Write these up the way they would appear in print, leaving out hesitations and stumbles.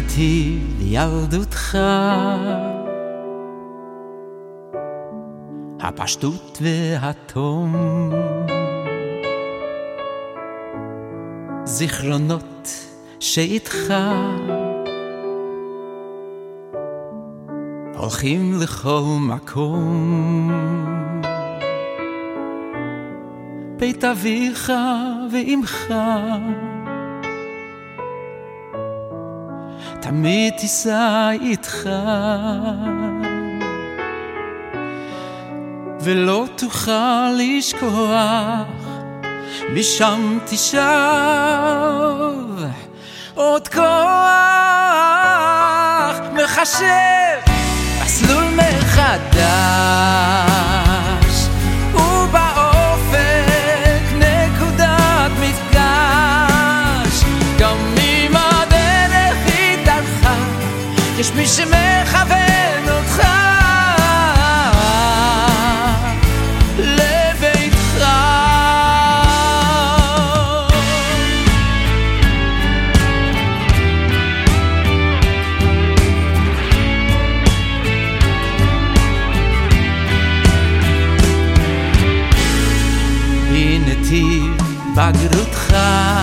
נתיב ילדותך, הפשטות והתום, זיכרונות שאיתך הולכים לכל מקום. בית אביך ואמך תמיד תישא איתך, ולא תוכל לשכוח, משם תשב עוד כוח. מחשב מסלול מחדש, ובאופק נקודת מפגש. גם אם הדרך היא דרכה, יש מי שמכוון אותך לביתך. נתיב בגרותך,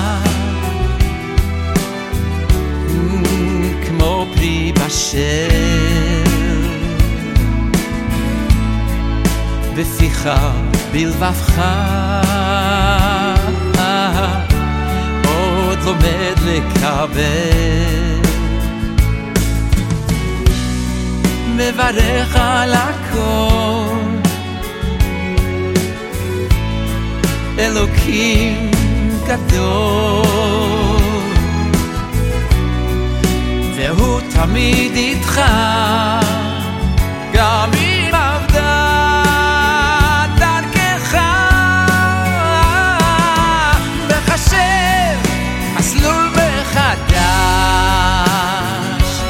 כמו פרי בשל, בפיך בלבבך עוד לומד לקבל. מברך על הכל, אלוקים גדול, והוא תמיד איתך, גם אם עבדה דרכך. מחשב מסלול מחדש,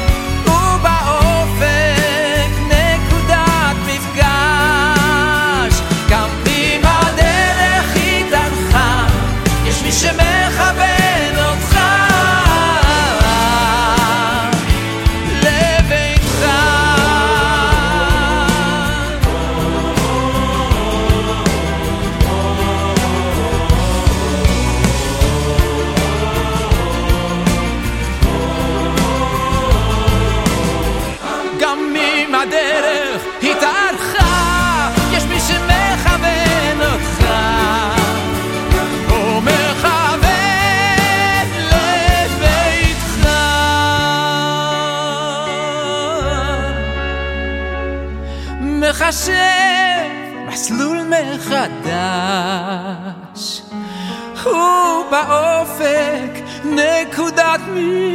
ובאופק נקודת מפגש. גם אם הדרך היא דרכה, יש מי שמכוון אותך לביתך. גם אם הדרך התארכה, יש מי שמכוון אותך ומכוון לביתך. מחשב מסלול מחדש, ובאופק נקודת מפגש.